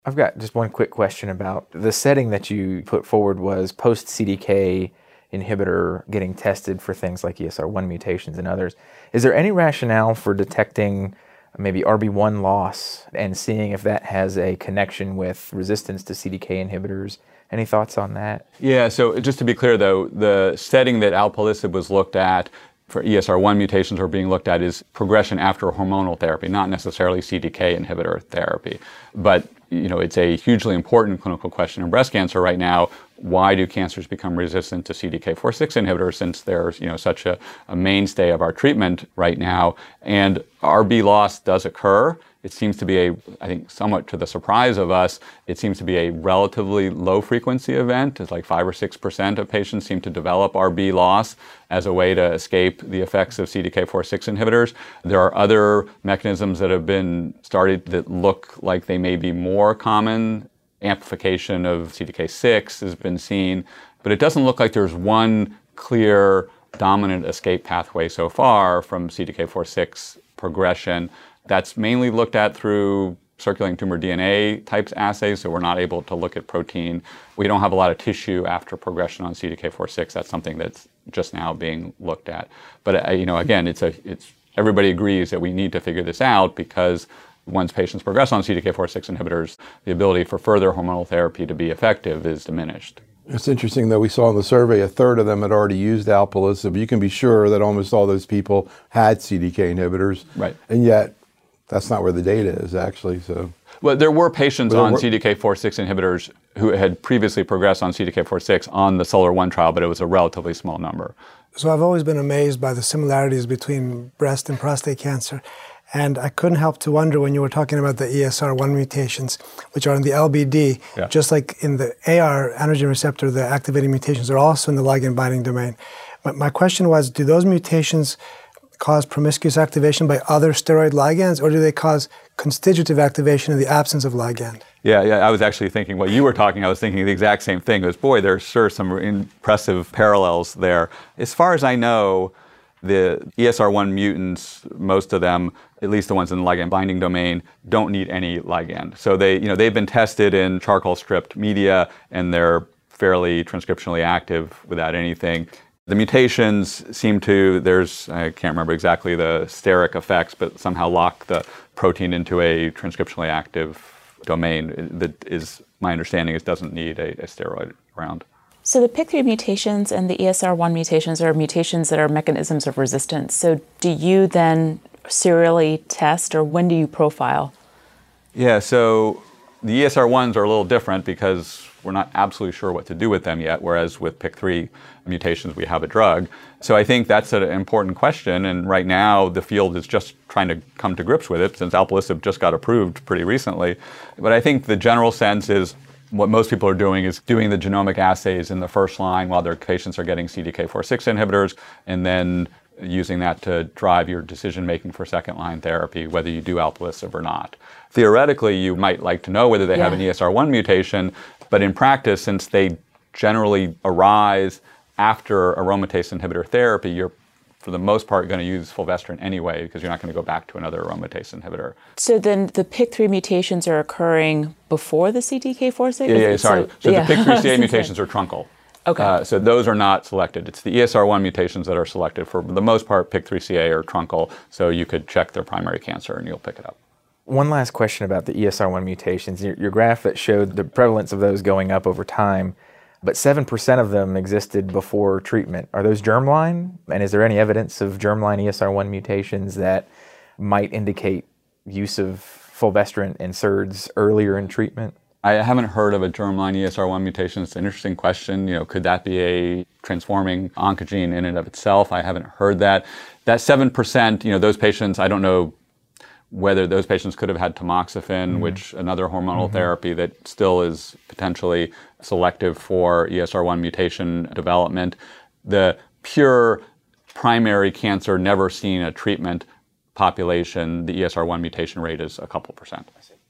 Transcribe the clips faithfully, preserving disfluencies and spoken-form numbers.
I've got just one quick question about the setting that you put forward was post-C D K inhibitor getting tested for things like E S R one mutations and others. Is there any rationale for detecting maybe R B one loss and seeing if that has a connection with resistance to C D K inhibitors? Any thoughts on that? Yeah, so just to be clear though, the setting that alpelisib was looked at for E S R one mutations are being looked at is progression after hormonal therapy, not necessarily C D K inhibitor therapy. But you know, it's a hugely important clinical question in breast cancer right now. Why do cancers become resistant to C D K four six inhibitors since there's you know such a, a mainstay of our treatment right now? And R B loss does occur. It seems to be a, I think somewhat to the surprise of us, it seems to be a relatively low frequency event. It's like five or six percent of patients seem to develop R B loss as a way to escape the effects of C D K four six inhibitors. There are other mechanisms that have been started that look like they may be more common. Amplification of C D K six has been seen, but it doesn't look like there's one clear dominant escape pathway so far from C D K four six progression. That's mainly looked at through circulating tumor D N A types assays, so we're not able to look at protein. We don't have a lot of tissue after progression on C D K four six. That's something that's just now being looked at. But uh, you know, again, it's a it's everybody agrees that we need to figure this out because once patients progress on C D K four six inhibitors, the ability for further hormonal therapy to be effective is diminished. It's interesting that we saw in the survey a third of them had already used alpelisib. You can be sure that almost all those people had C D K inhibitors, right? And yet that's not where the data is actually. So, well, there were patients on C D K four six inhibitors who had previously progressed on C D K four six on the SOLAR one trial, but it was a relatively small number. So I've always been amazed by the similarities between breast and prostate cancer. And I couldn't help to wonder when you were talking about the E S R one mutations, which are in the L B D, yeah. Just like in the A R androgen receptor, the activating mutations are also in the ligand binding domain. But my question was, do those mutations cause promiscuous activation by other steroid ligands, or do they cause constitutive activation in the absence of ligand? Yeah, yeah. I was actually thinking, while you were talking, I was thinking the exact same thing. It was, boy, there's sure some impressive parallels there. As far as I know, the E S R one mutants, most of them, at least the ones in the ligand binding domain, don't need any ligand. So they, you know, they've been tested in charcoal stripped media, and they're fairly transcriptionally active without anything. The mutations seem to, there's, I can't remember exactly the steric effects, but somehow lock the protein into a transcriptionally active domain that is, my understanding is, doesn't need a, a steroid around. So the P I K three mutations and the E S R one mutations are mutations that are mechanisms of resistance. So do you then serially test, or when do you profile? Yeah, so the E S R ones are a little different because we're not absolutely sure what to do with them yet, whereas with P I K three mutations, we have a drug. So I think that's an important question, and right now the field is just trying to come to grips with it since alpelisib just got approved pretty recently. But I think the general sense is what most people are doing is doing the genomic assays in the first line while their patients are getting C D K four six inhibitors, and then using that to drive your decision-making for second-line therapy, whether you do alpelisib or not. Theoretically, you might like to know whether they yeah. have an E S R one mutation, but in practice, since they generally arise after aromatase inhibitor therapy, you're for the most part going to use fulvestrant anyway because you're not going to go back to another aromatase inhibitor. So then the P I K three mutations are occurring before the C D K four six? Yeah, yeah, sorry. So, so yeah. the P I K three C A mutations are truncal. Okay. Uh, so those are not selected. It's the E S R one mutations that are selected. For the most part, P I K three C A are truncal, so you could check their primary cancer and you'll pick it up. One last question about the E S R one mutations. Your, your graph that showed the prevalence of those going up over time, but seven percent of them existed before treatment. Are those germline? And is there any evidence of germline E S R one mutations that might indicate use of fulvestrant and S E R Ds earlier in treatment? I haven't heard of a germline E S R one mutation. It's an interesting question. You know, could that be a transforming oncogene in and of itself? I haven't heard that. That seven percent, you know, those patients, I don't know whether those patients could have had tamoxifen, mm-hmm. which another hormonal mm-hmm. therapy that still is potentially selective for E S R one mutation development. The pure primary cancer never seen a treatment population, the E S R one mutation rate is a couple percent.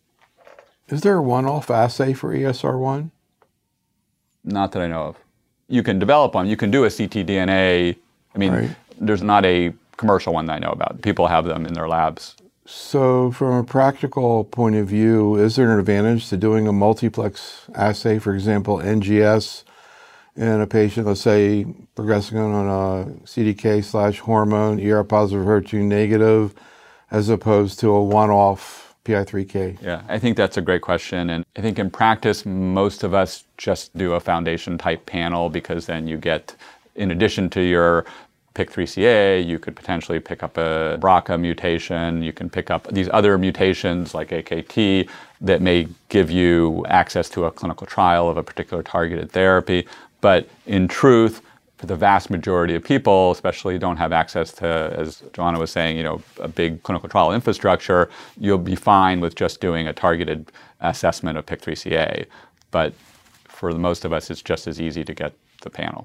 Is there a one-off assay for E S R one? Not that I know of. You can develop one. You can do a C T D N A. I mean, right. There's not a commercial one that I know about. People have them in their labs So from a practical point of view, is there an advantage to doing a multiplex assay, for example, N G S, in a patient, let's say, progressing on a C D K slash hormone, E R positive, H E R two negative, as opposed to a one-off P I three K? Yeah, I think that's a great question. And I think in practice, most of us just do a foundation type panel because then you get, in addition to your P I K three C A, you could potentially pick up a B R C A mutation. You can pick up these other mutations like A K T that may give you access to a clinical trial of a particular targeted therapy. But in truth, for the vast majority of people, especially don't have access to, as Joanna was saying, you know, a big clinical trial infrastructure, you'll be fine with just doing a targeted assessment of P I K three C A. But for the most of us, it's just as easy to get the panel.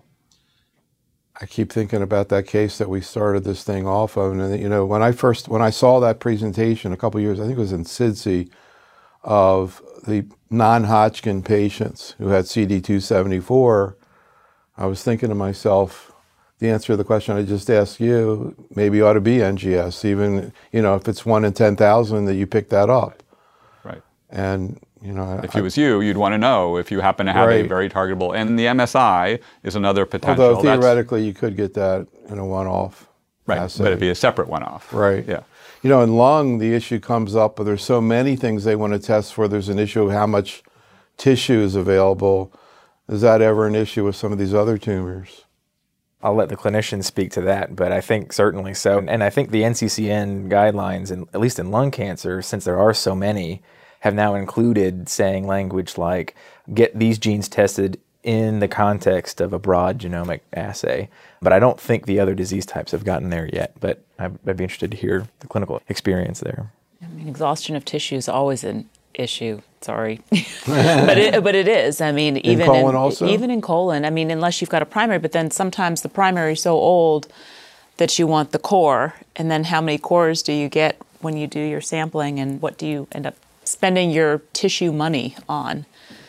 I keep thinking about that case that we started this thing off of, and you know, when I first when I saw that presentation a couple years, I think it was in S I D S I, of the non-Hodgkin patients who had C D two seventy-four, I was thinking to myself, the answer to the question I just asked you maybe ought to be N G S, even you know if it's one in ten thousand that you pick that up. Right. And you know, if I, it was you, you'd want to know if you happen to have right. a very targetable. And the M S I is another potential. Although theoretically you could get that in a one-off. Right, assay. but it'd be a separate one-off. Right. Yeah. You know, in lung, the issue comes up, but there's so many things they want to test for. There's an issue of how much tissue is available. Is that ever an issue with some of these other tumors? I'll let the clinicians speak to that, but I think certainly so. And I think the N C C N guidelines, and at least in lung cancer, since there are so many, have now included saying language like, get these genes tested in the context of a broad genomic assay. But I don't think the other disease types have gotten there yet, but I'd, I'd be interested to hear the clinical experience there. I mean, exhaustion of tissue is always an issue. Sorry, but it, but it is. I mean, even in colon in, also? even in colon. I mean, unless you've got a primary, but then sometimes the primary is so old that you want the core, and then how many cores do you get when you do your sampling, and what do you end up spending your tissue money on?